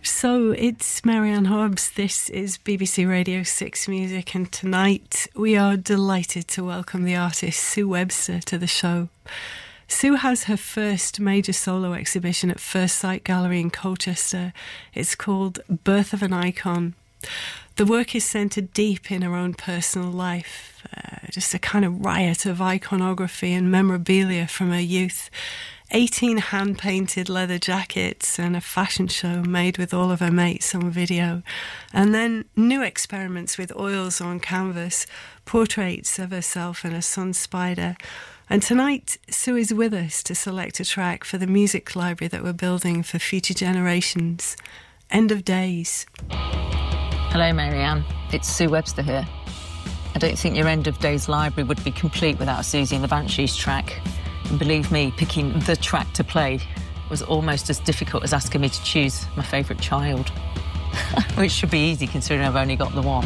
So it's Marianne Hobbs. This is BBC Radio 6 Music, and tonight we are delighted to welcome the artist Sue Webster to the show. Sue has her first major solo exhibition at First Sight Gallery in Colchester. It's called Birth of an Icon. The work is centred deep in her own personal life, just a kind of riot of iconography and memorabilia from her youth. 18 hand-painted leather jackets and a fashion show made with all of her mates on video. And then new experiments with oils on canvas, portraits of herself and her son Spider. And tonight, Sue is with us to select a track for the music library that we're building for future generations. End of Days. Hello, Marianne. It's Sue Webster here. I don't think your End of Days library would be complete without Susie and the Banshees track. And believe me, picking the track to play was almost as difficult as asking me to choose my favourite child. Which should be easy considering I've only got the one.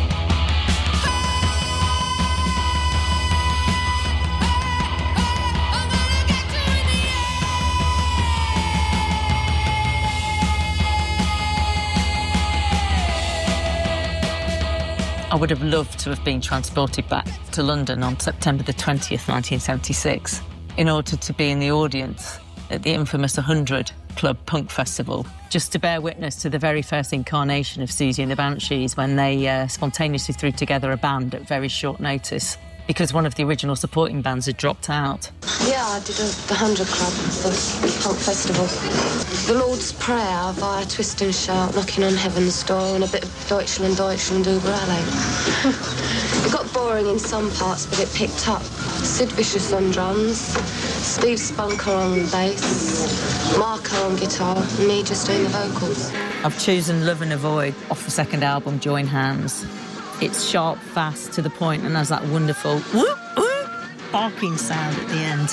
I would have loved to have been transported back to London on September the 20th, 1976, in order to be in the audience at the infamous 100 Club Punk Festival, just to bear witness to the very first incarnation of Susie and the Banshees when they spontaneously threw together a band at very short notice, because one of the original supporting bands had dropped out. Yeah, I did the 100 Club, the Punk Festival. The Lord's Prayer via Twist and Shout, Knocking on Heaven's Door, and a bit of Deutschland, Deutschland, über alle. It got boring in some parts, but it picked up. Sid Vicious on drums, Steve Spunker on bass, Marco on guitar, and me just doing the vocals. I've chosen Love and Avoid off the second album, Join Hands. It's sharp, fast, to the point, and has that wonderful whoop, whoop, barking sound at the end.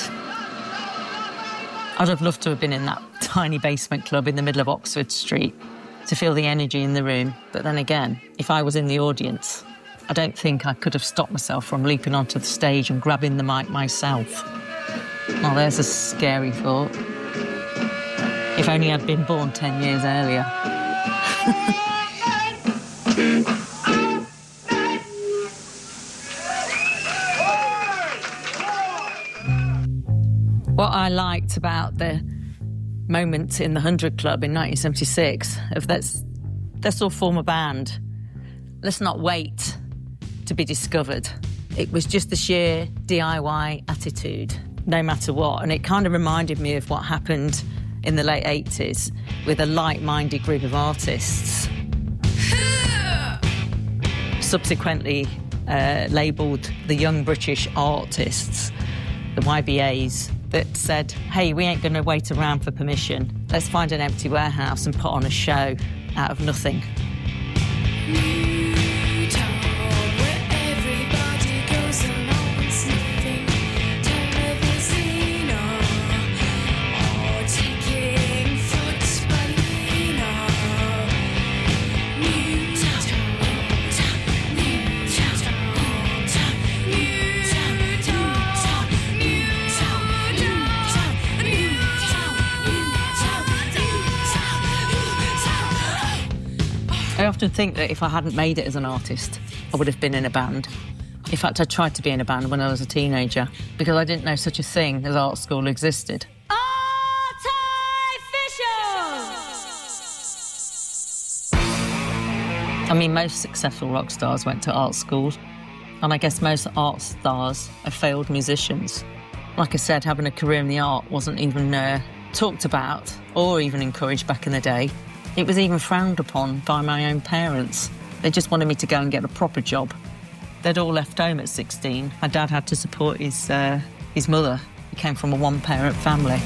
I'd have loved to have been in that tiny basement club in the middle of Oxford Street to feel the energy in the room. But then again, if I was in the audience, I don't think I could have stopped myself from leaping onto the stage and grabbing the mic myself. Well, there's a scary thought. If only I'd been born 10 years earlier. What I liked about the moment in the 100 Club in 1976 of let's all form a band. Let's not wait to be discovered. It was just the sheer DIY attitude, no matter what. And it kind of reminded me of what happened in the late 80s with a like-minded group of artists. Subsequently labelled the Young British Artists, the YBAs, that said, hey, we ain't going to wait around for permission. Let's find an empty warehouse and put on a show out of nothing. I often think that if I hadn't made it as an artist, I would have been in a band. In fact, I tried to be in a band when I was a teenager because I didn't know such a thing as art school existed. I mean, most successful rock stars went to art school, and I guess most art stars are failed musicians. Like I said, having a career in the art wasn't even talked about or even encouraged back in the day. It was even frowned upon by my own parents. They just wanted me to go and get a proper job. They'd all left home at 16. My dad had to support his mother. He came from a one-parent family.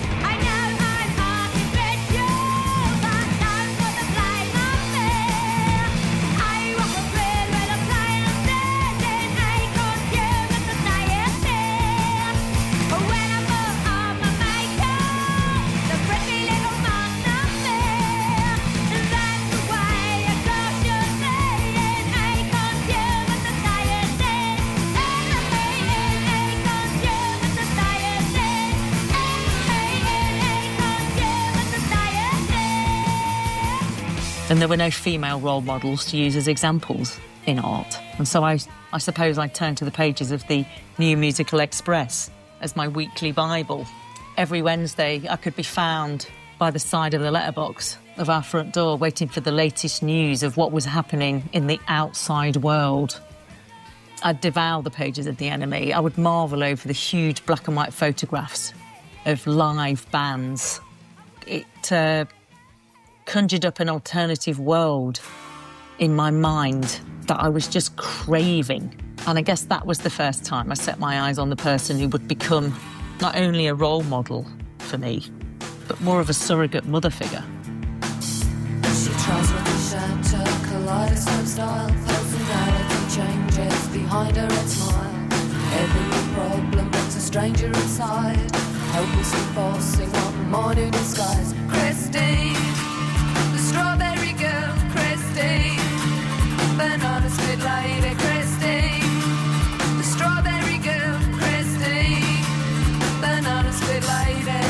And there were no female role models to use as examples in art. And so I suppose I turned to the pages of the New Musical Express as my weekly Bible. Every Wednesday, I could be found by the side of the letterbox of our front door, waiting for the latest news of what was happening in the outside world. I'd devour the pages of the NME. I would marvel over the huge black and white photographs of live bands. It conjured up an alternative world in my mind that I was just craving. And I guess that was the first time I set my eyes on the person who would become not only a role model for me, but more of a surrogate mother figure. She tries with a shatter, kaleidoscope style, personality changes behind her and smile. Every problem puts a stranger inside, helplessly forcing on morning skies. Christine, the strawberry girl, Christine, banana split lady, Christine, the strawberry girl, Christine, banana split lady.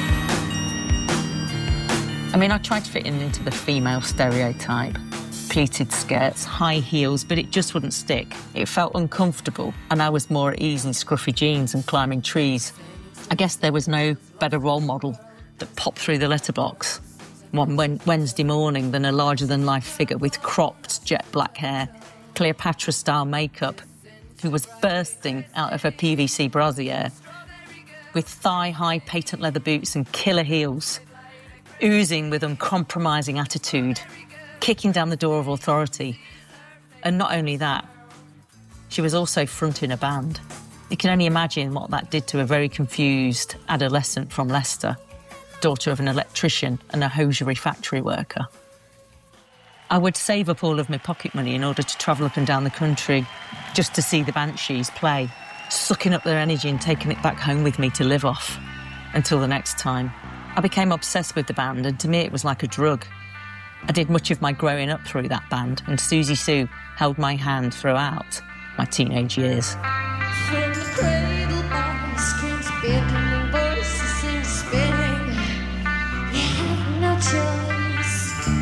I mean, I tried to fit into the female stereotype. Pleated skirts, high heels, but it just wouldn't stick. It felt uncomfortable, and I was more at ease in scruffy jeans and climbing trees. I guess there was no better role model that popped through the letterbox one Wednesday morning than a larger-than-life figure with cropped jet black hair, Cleopatra-style makeup, who was bursting out of her PVC brassiere, with thigh-high patent leather boots and killer heels, oozing with uncompromising attitude, kicking down the door of authority. And not only that, she was also fronting a band. You can only imagine what that did to a very confused adolescent from Leicester, daughter of an electrician and a hosiery factory worker. I would save up all of my pocket money in order to travel up and down the country just to see the Banshees play, sucking up their energy and taking it back home with me to live off until the next time. I became obsessed with the band, and to me it was like a drug. I did much of my growing up through that band, and Susie Sue held my hand throughout my teenage years. From the cradle by screams, deafening voices seem spinning. You have no choice.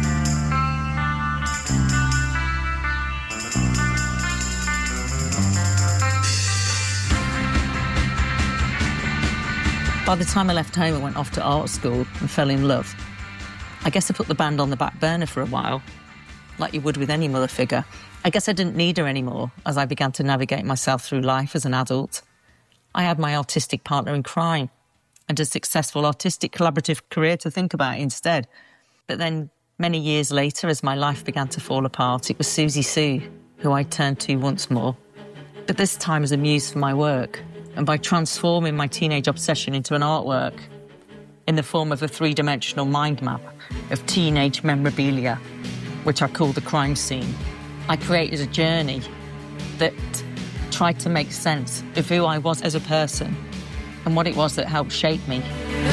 By the time I left home, I went off to art school and fell in love. I guess I put the band on the back burner for a while, like you would with any mother figure. I guess I didn't need her anymore as I began to navigate myself through life as an adult. I had my artistic partner in crime and a successful artistic collaborative career to think about instead. But then, many years later, as my life began to fall apart, it was Susie Sue who I turned to once more. But this time as a muse for my work, and by transforming my teenage obsession into an artwork in the form of a three-dimensional mind map of teenage memorabilia, which I call the crime scene. I created a journey that tried to make sense of who I was as a person and what it was that helped shape me.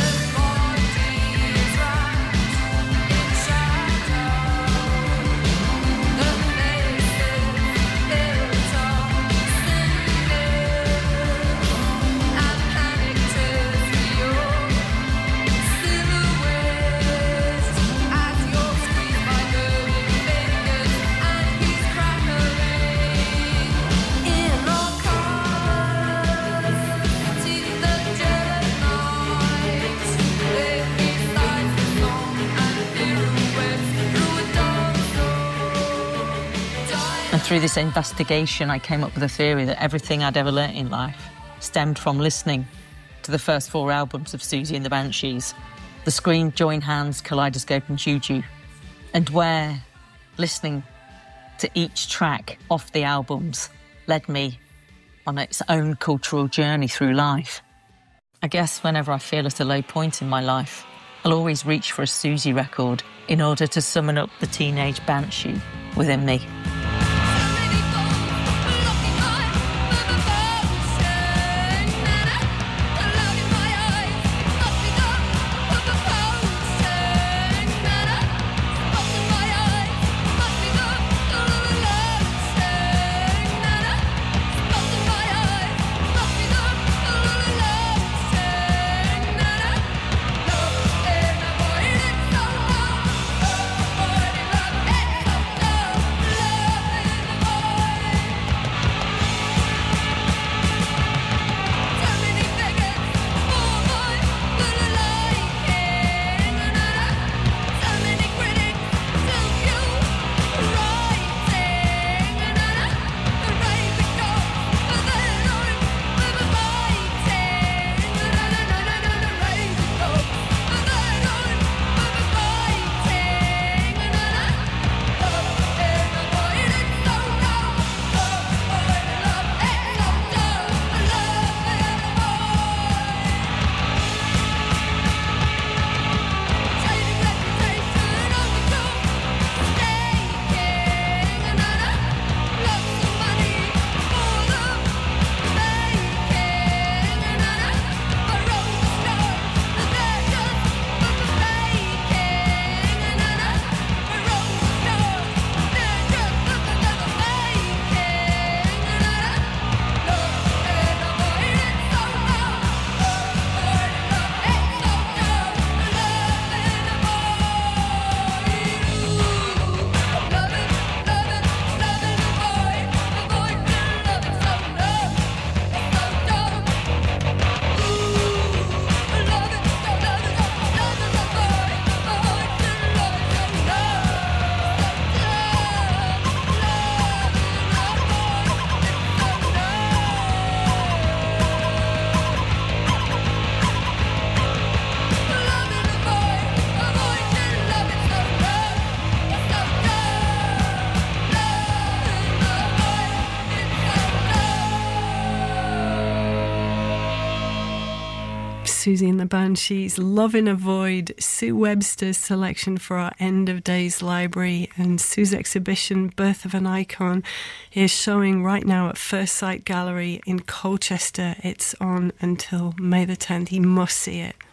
Through this investigation, I came up with a theory that everything I'd ever learnt in life stemmed from listening to the first 4 albums of Susie and the Banshees, The Screen, Join Hands, Kaleidoscope and Juju, and where listening to each track off the albums led me on its own cultural journey through life. I guess whenever I feel at a low point in my life, I'll always reach for a Susie record in order to summon up the teenage Banshee within me. Susie and the Banshees, Love in a Void, Sue Webster's selection for our End of Days library, and Sue's exhibition Birth of an Icon is showing right now at First Sight Gallery in Colchester. It's on until May the 10th. You must see it.